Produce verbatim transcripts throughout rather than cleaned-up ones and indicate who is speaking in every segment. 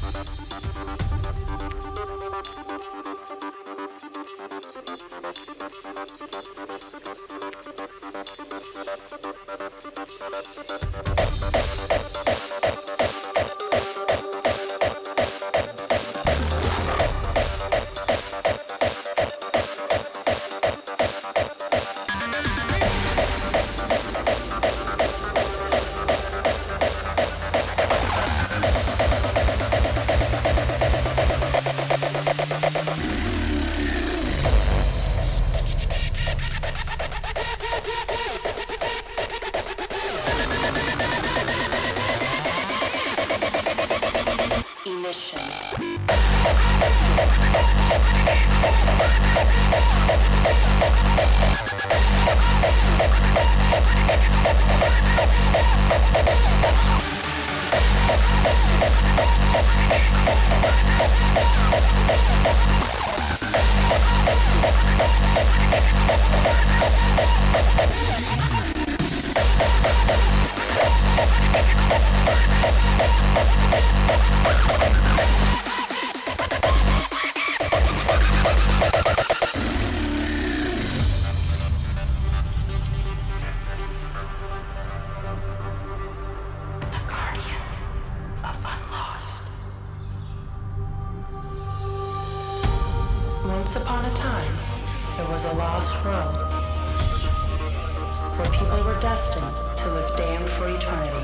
Speaker 1: Once upon a time, there was a lost world where people were destined to live damned for eternity.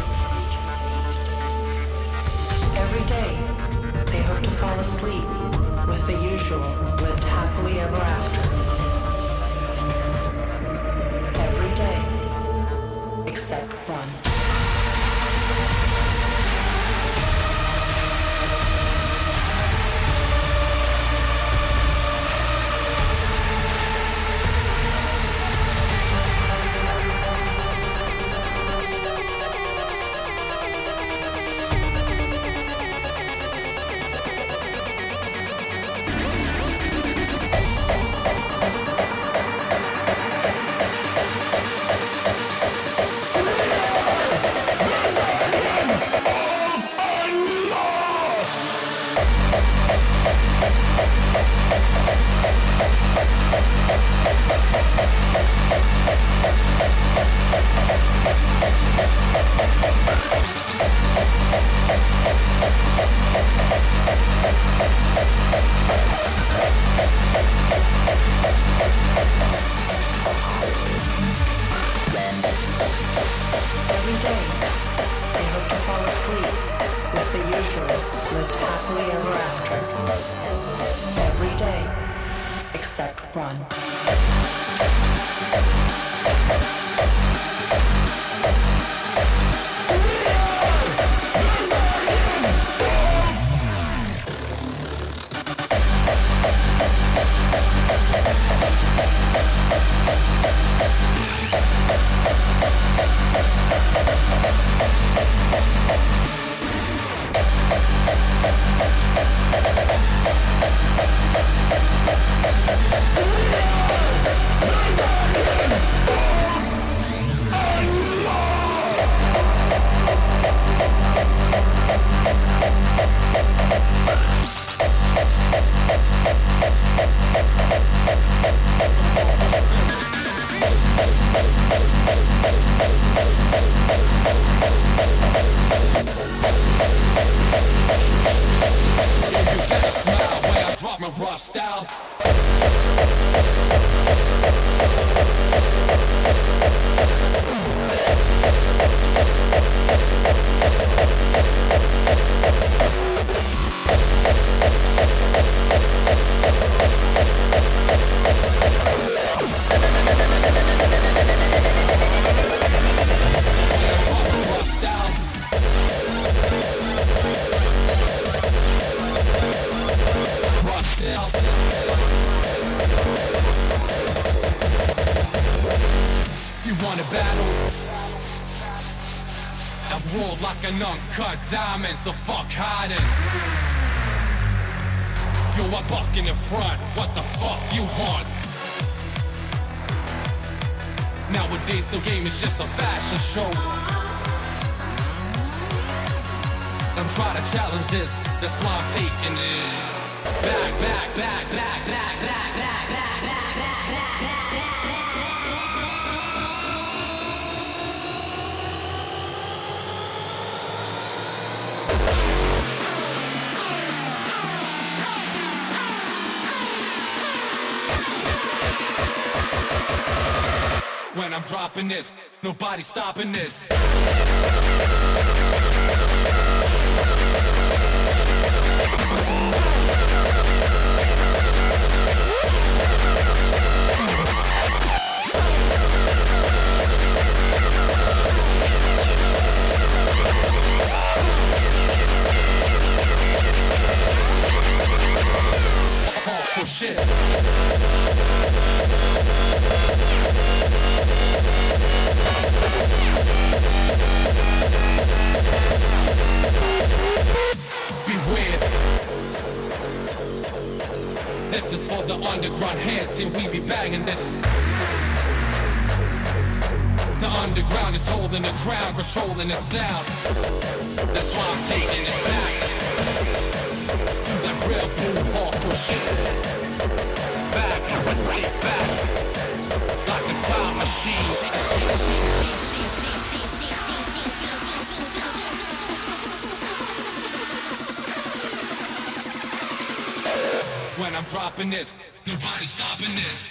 Speaker 1: Every day, they hoped to fall asleep with the usual lived happily ever after. Every day, except one.
Speaker 2: An uncut diamond, so fuck hiding. Yo, I buck in the front, what the fuck you want? Nowadays the game is just a fashion show. I'm trying to challenge this, that's why I'm taking it. Back, back, back, back, back, back, back, back, back, back, back, back, back. When I'm dropping this, nobody stopping this. Oh, shit. This is for the underground heads, see we be banging this. The underground is holding the crown, controlling the sound. That's why I'm taking it back to that real boom hardcore shit. Back, get back, like a time machine. When I'm dropping this, nobody's stopping this.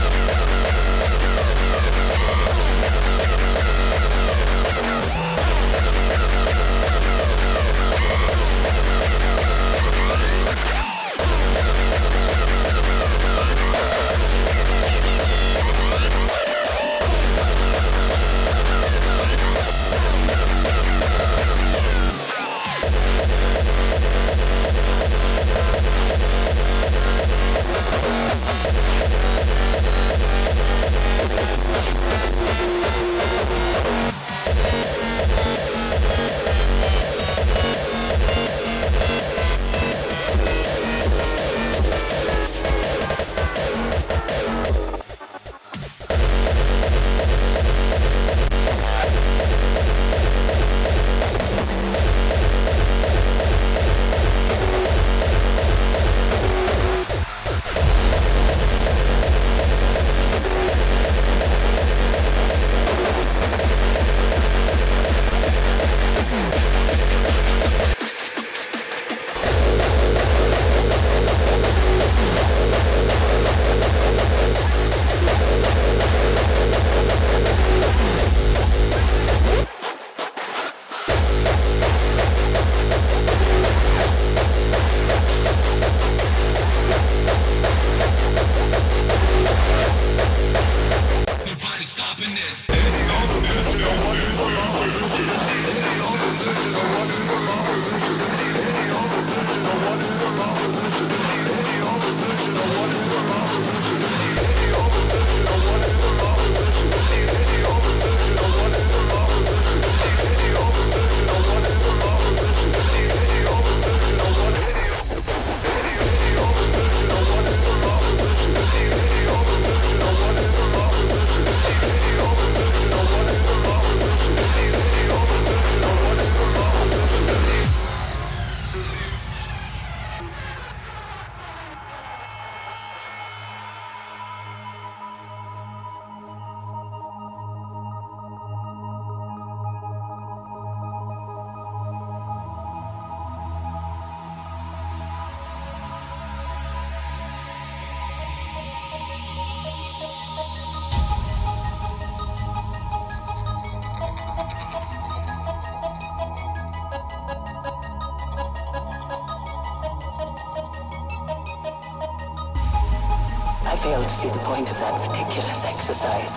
Speaker 3: failed to see the point of that ridiculous exercise.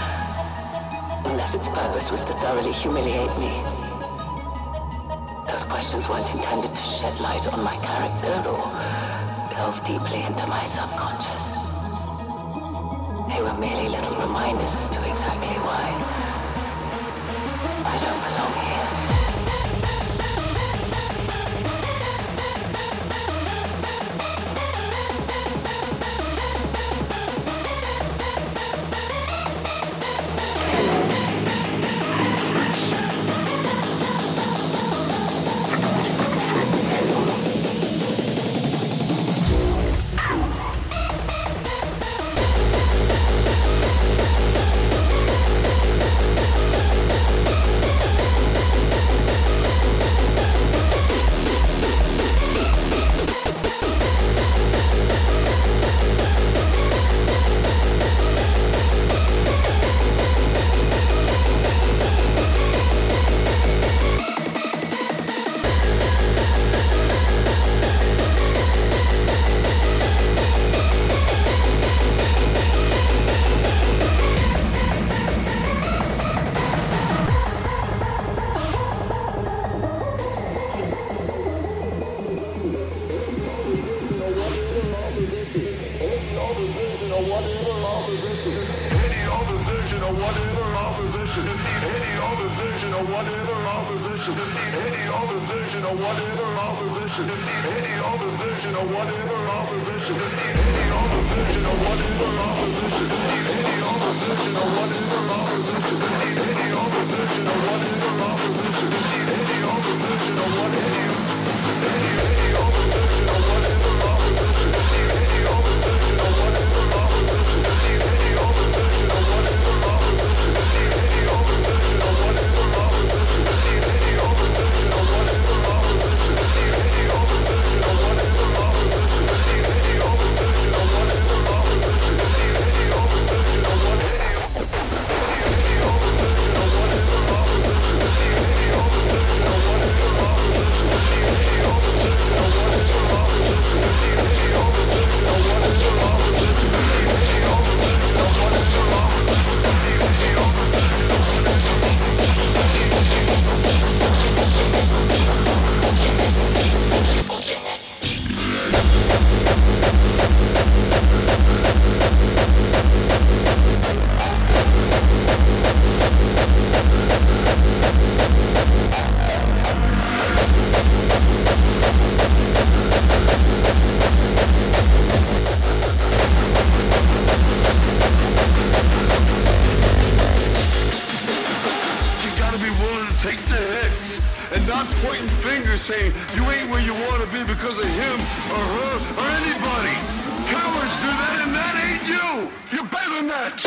Speaker 3: Unless its purpose was to thoroughly humiliate me. Those questions weren't intended to shed light on my character or delve deeply into my subconscious. They were merely little reminders as to exactly why I don't belong here.
Speaker 4: or whatever opposition. Any opposition or whatever opposition. Any opposition or whatever opposition. Any opposition or whatever opposition. Any opposition or whatever opposition. Any opposition or whatever opposition. Any opposition or whatever opposition. Any opposition or whatever opposition. Any opposition or whatever. Any any opposition or whatever opposition. Any opposition or whatever opposition. Any opposition or whatever opposition. Any opposition or whatever opposition. Any opposition or whatever opposition. Any opposition or whatever opposition. Any opposition or whatever opposition. Any opposition or whatever. Any opposition or whatever opposition. Any opposition or whatever opposition. Any opposition or whatever opposition. Any opposition or whatever opposition. Any opposition or whatever pointing fingers saying you ain't where you want to be because of him or her or anybody. Cowards do that and that ain't you. You're better than that.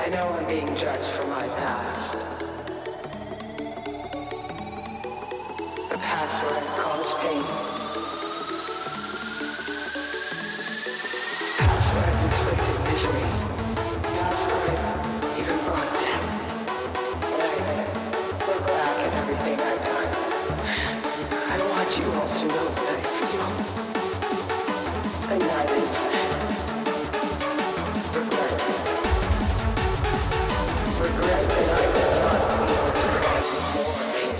Speaker 3: I know I'm being judged for my past. A past where I've caused pain. Past where I've inflicted misery. Past where I've even brought death. When I look back at everything I've done, I want you all to know that I feel. And that is regret. Regret that I was not able to cause more pain.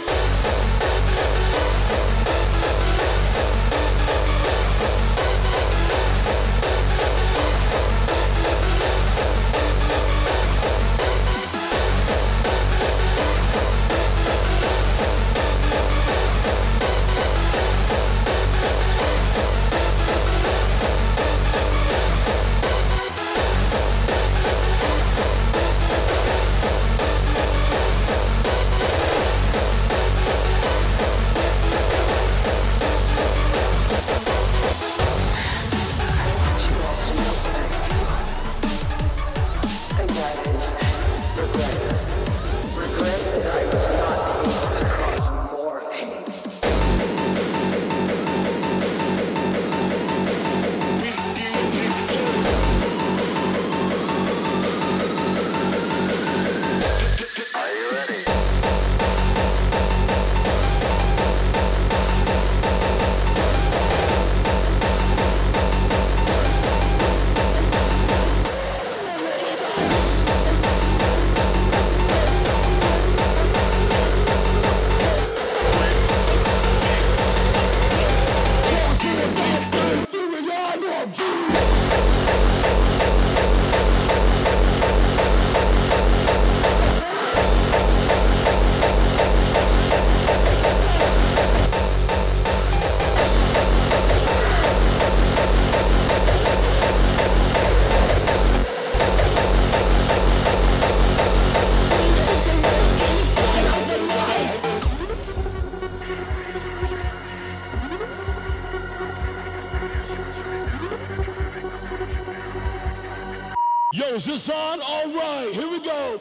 Speaker 5: Yo, is this on? All right, here we go.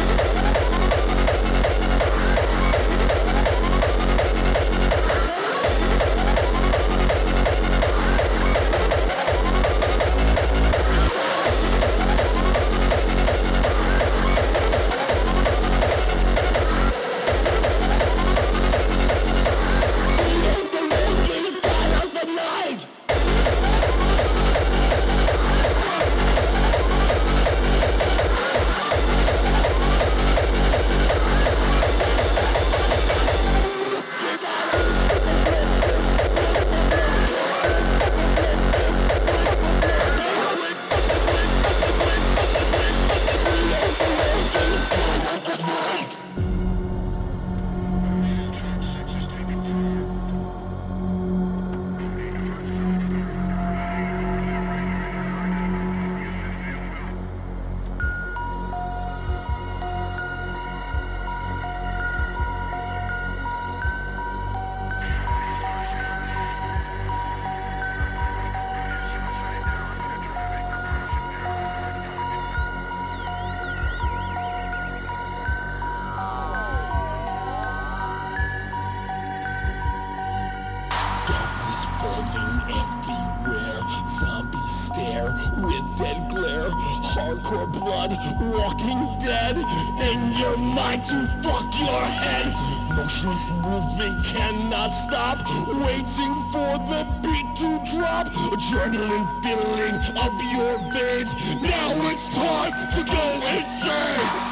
Speaker 5: Hardcore blood, walking dead in your mind to fuck your head. Motionless moving cannot stop, waiting for the beat to drop. Adrenaline filling up your veins. Now it's time to go insane.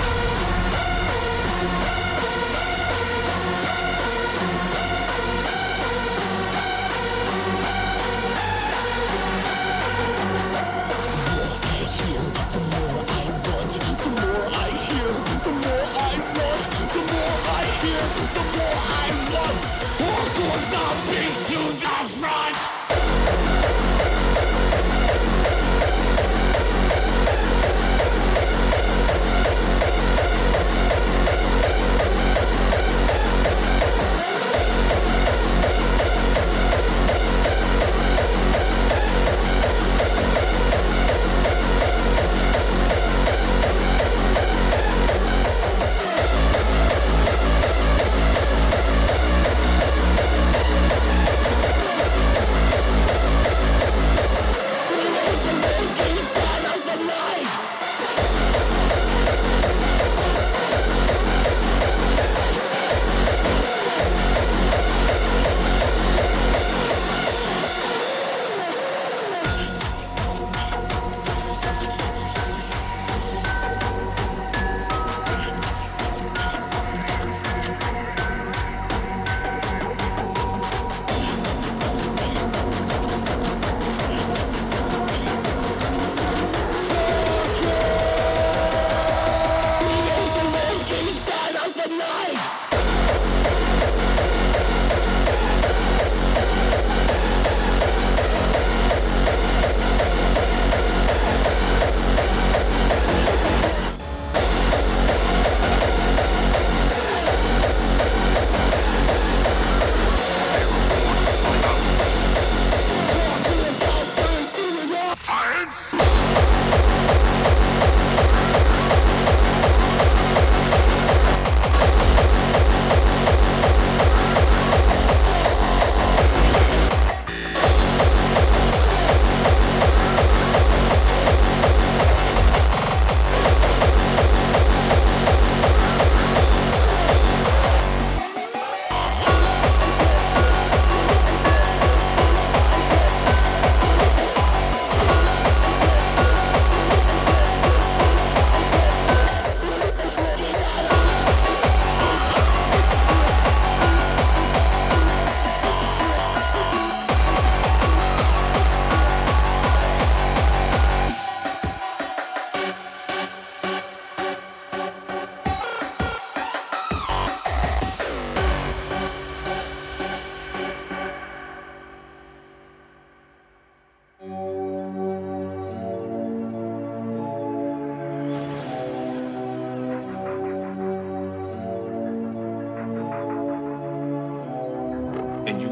Speaker 5: The more I want, hardcore zombies to the front.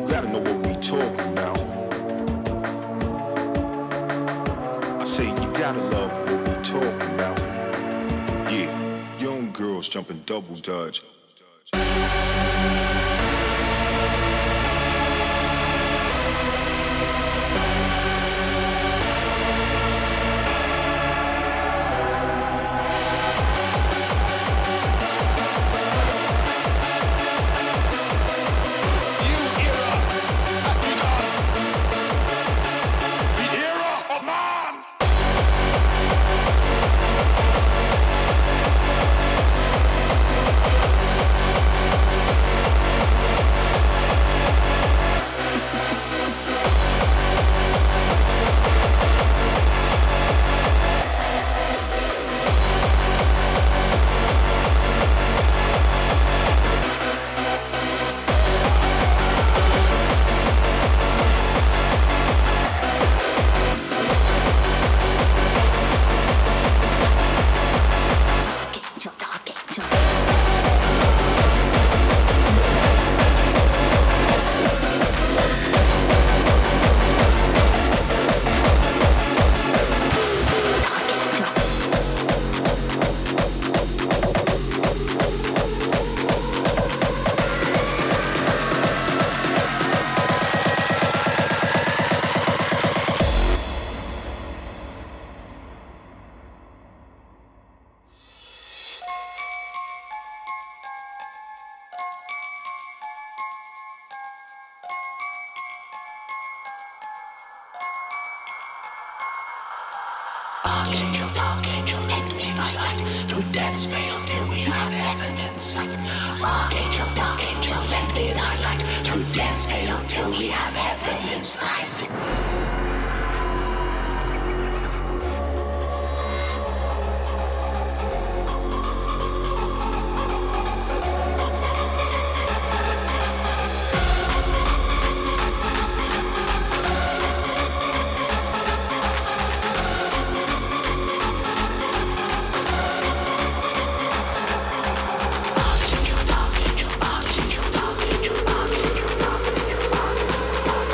Speaker 6: gotta know what we talking about. I say you gotta love what we talking about. Yeah, young girls jumping double dutch.
Speaker 5: Archangel, Archangel, let me thy light through death's veil till we have heaven in sight. Archangel, Archangel, let me thy light through death's veil till we have heaven in sight.
Speaker 7: Archangel, Archangel, Archangel, Archangel, Archangel, Archangel.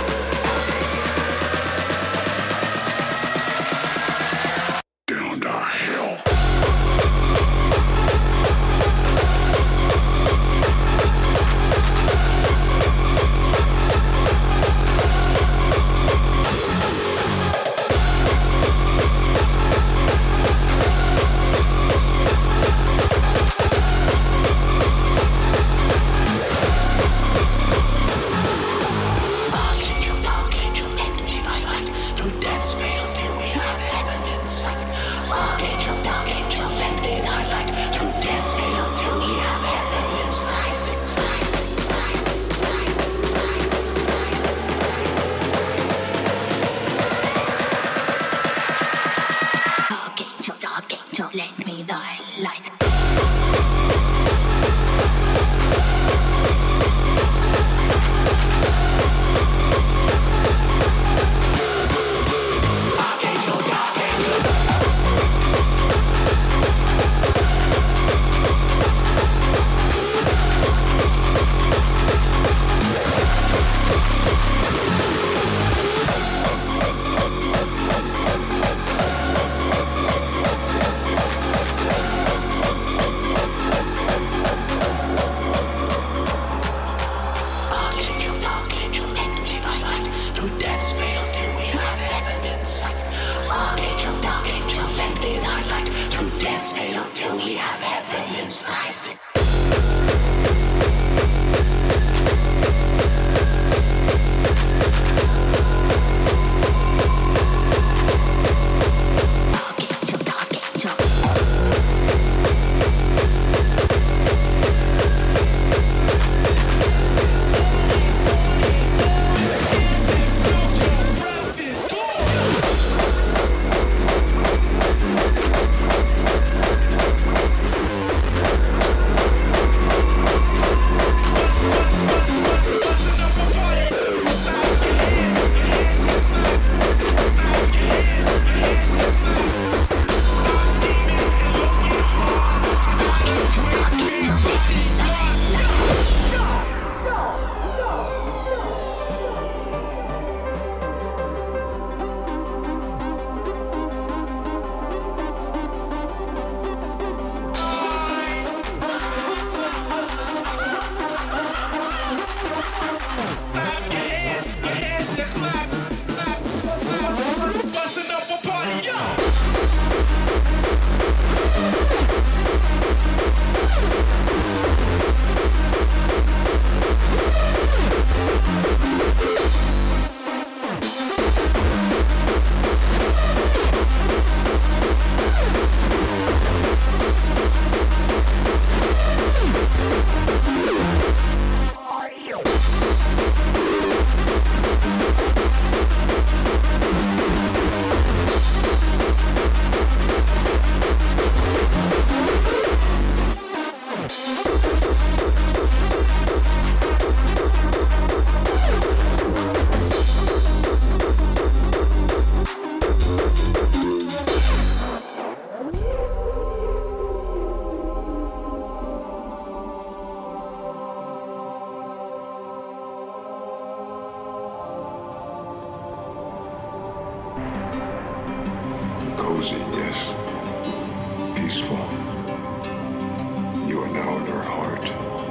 Speaker 4: Cozy, yes. Peaceful. You are now in her heart.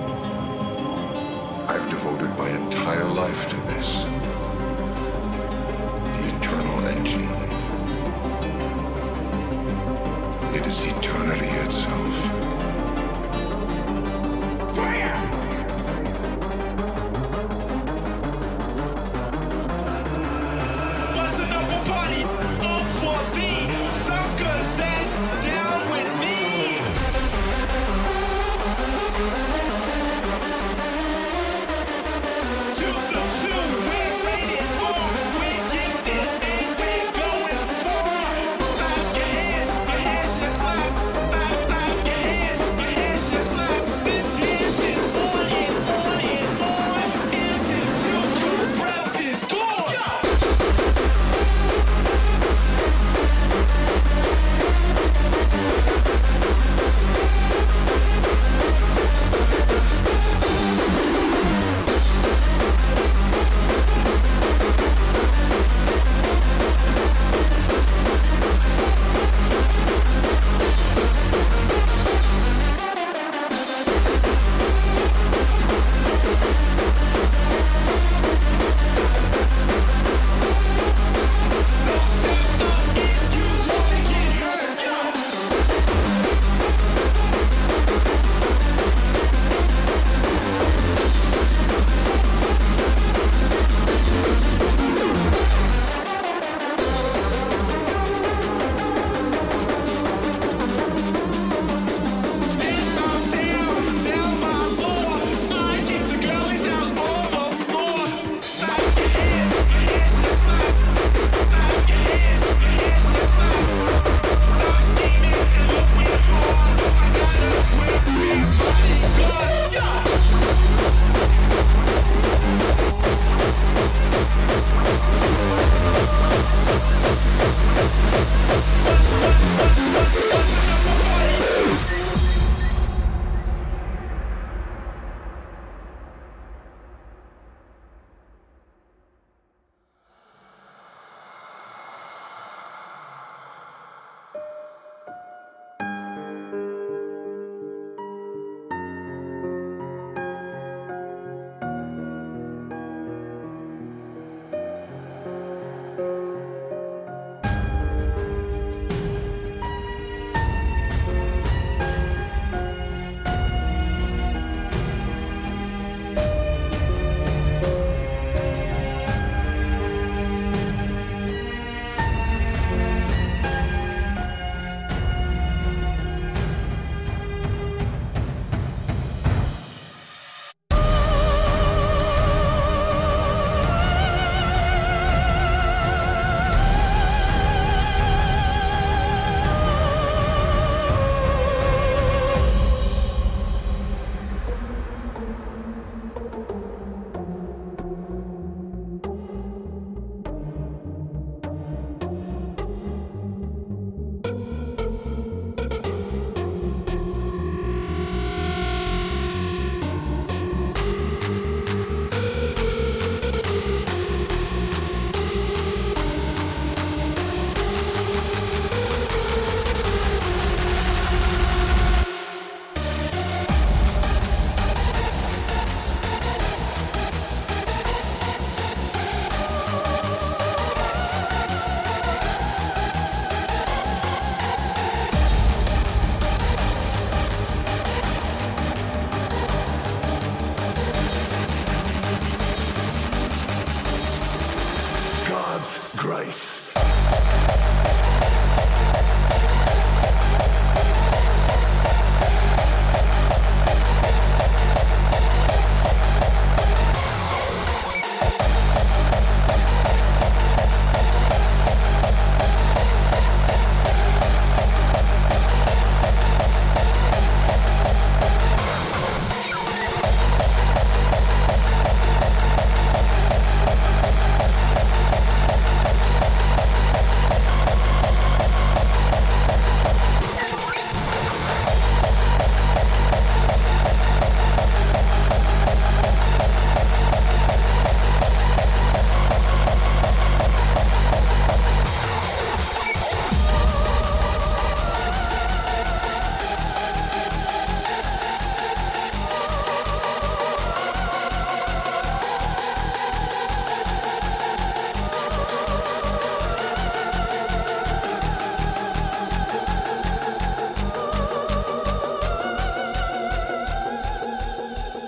Speaker 4: I've devoted my entire life to this. The eternal engine. It is eternity itself. Fire!
Speaker 7: Busting up a party, all for the suckers.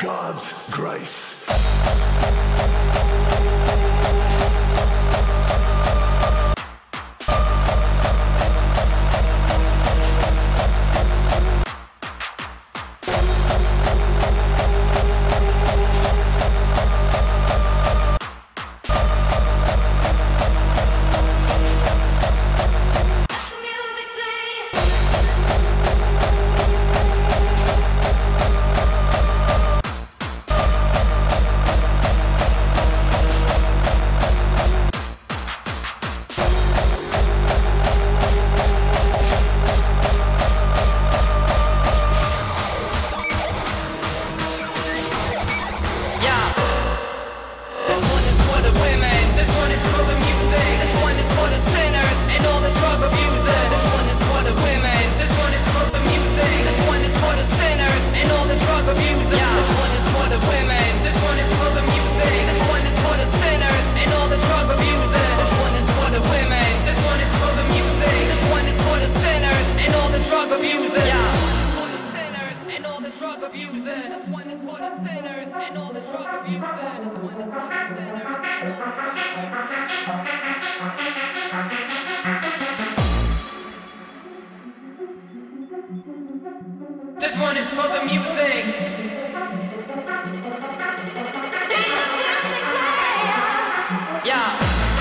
Speaker 4: God's grace.
Speaker 7: This one is for the music. Yeah.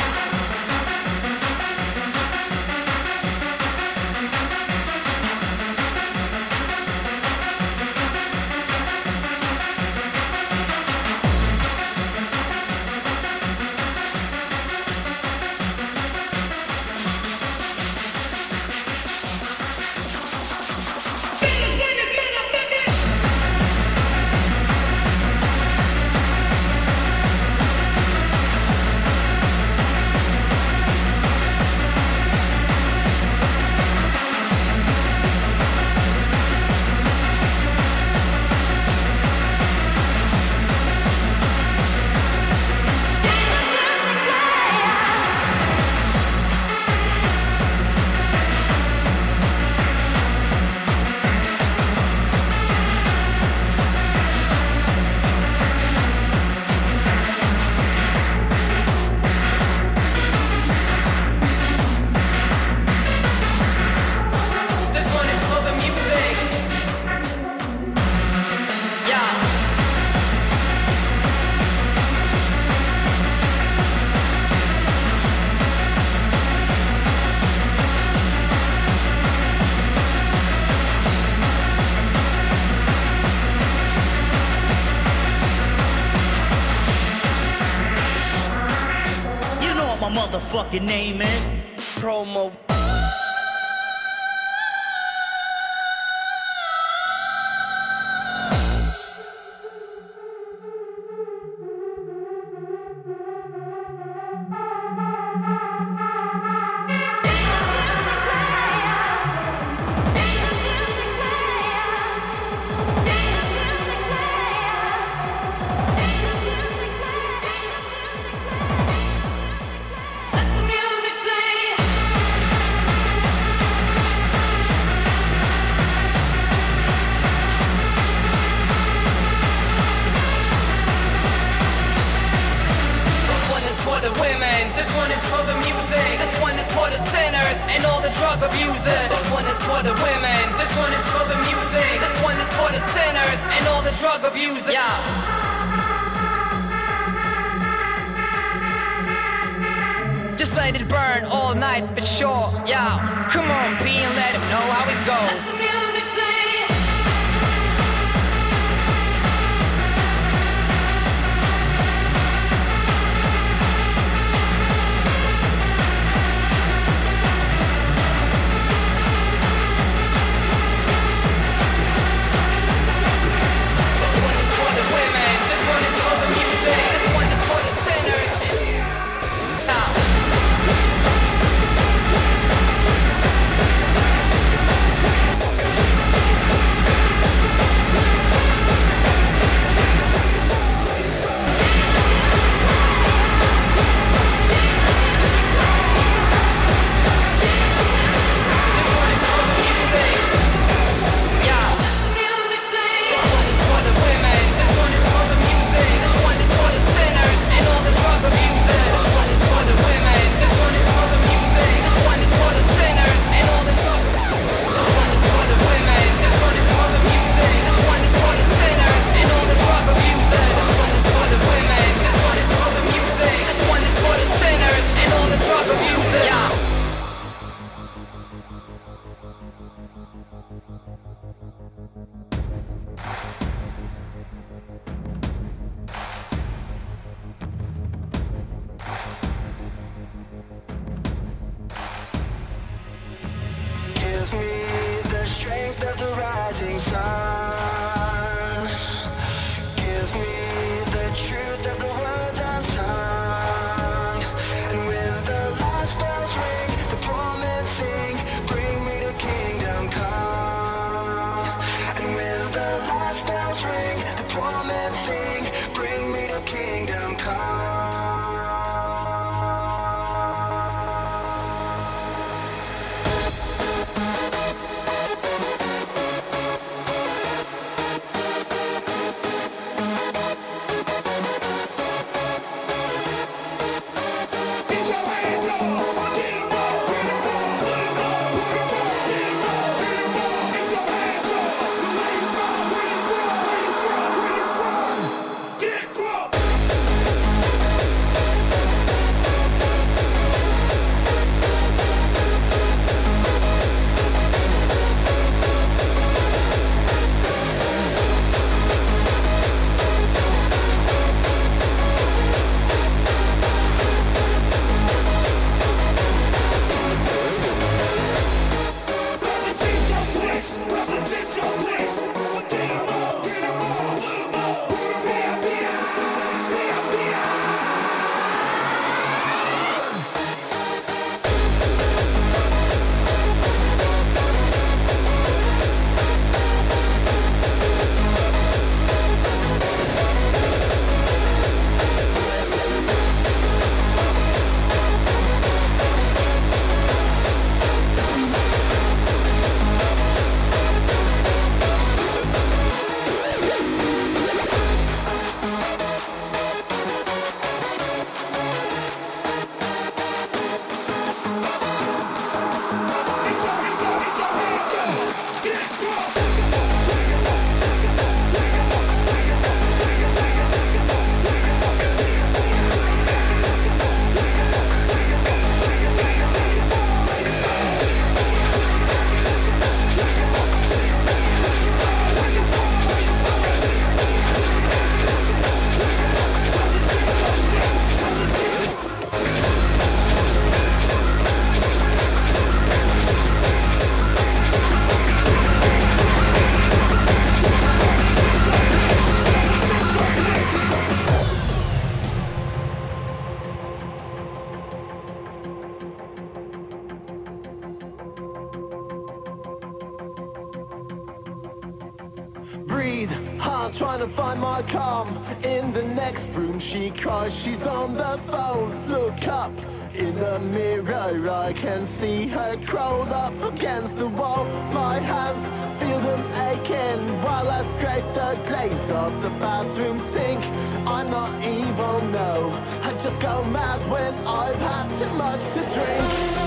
Speaker 8: Motherfucking name is Promo.
Speaker 7: Just let it burn all night for sure. Yeah, come on, P, and let him know how it goes.
Speaker 9: breathe, hard trying to find my calm. In the next room she cries, she's on the phone. Look up, in the mirror I can see her crawled up against the wall. My hands feel them aching while I scrape the glaze of the bathroom sink. I'm not evil, no, I just go mad when I've had too much to drink.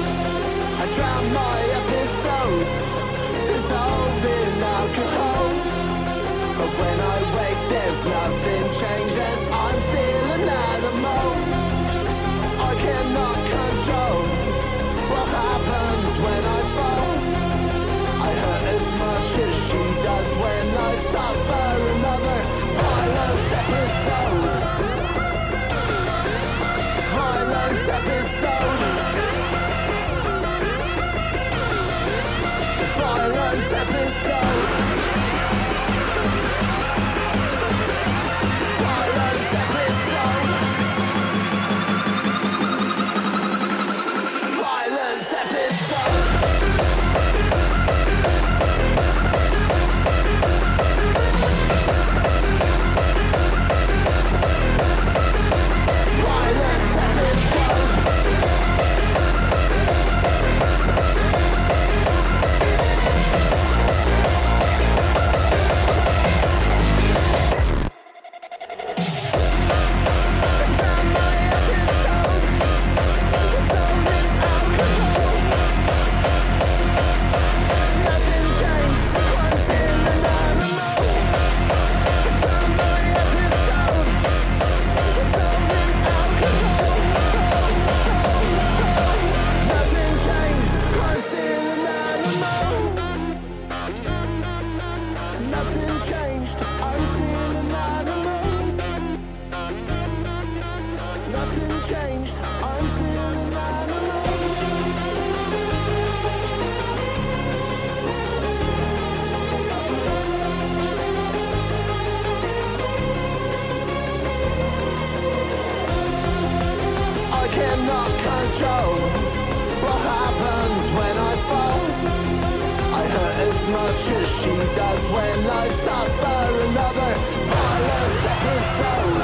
Speaker 9: I drown my episodes, dissolved in alcohol. But when I wake there's nothing changed and I'm still an animal. I cannot control what happens when I fall. I hurt as much as she does when I suffer another violent episode. Violent episode. Violent episode. control. What happens when I fall? I hurt as much as she does when I suffer another violent episode.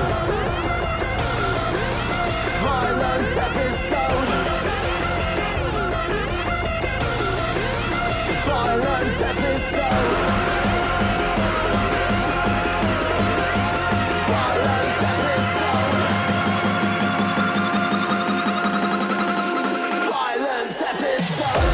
Speaker 9: Violent episode. Violent episode. Violent episode. Violent episode.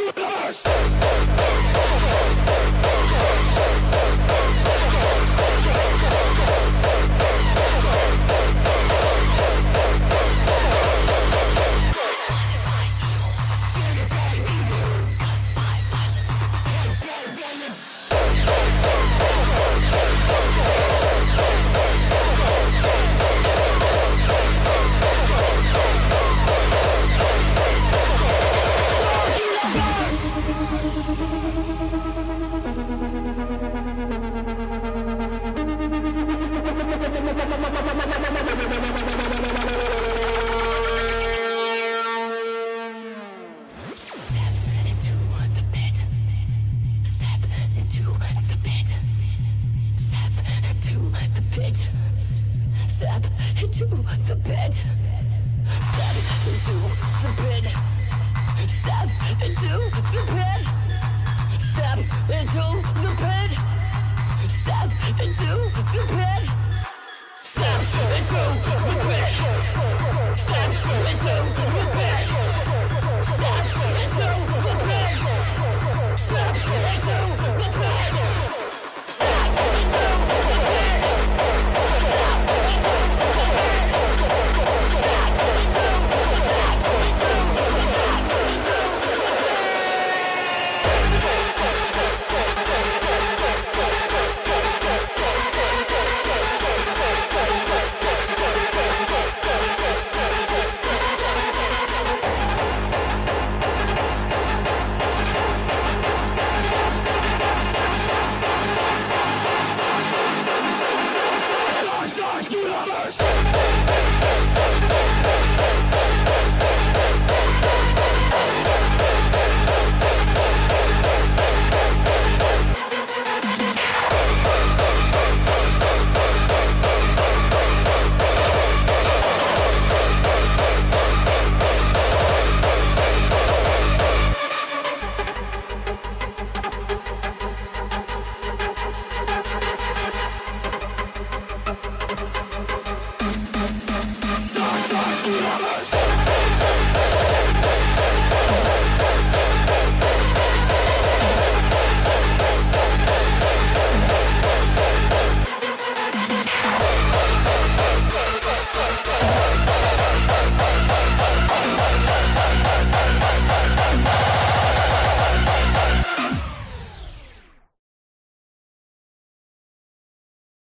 Speaker 10: Step into the pit. Step into the pit.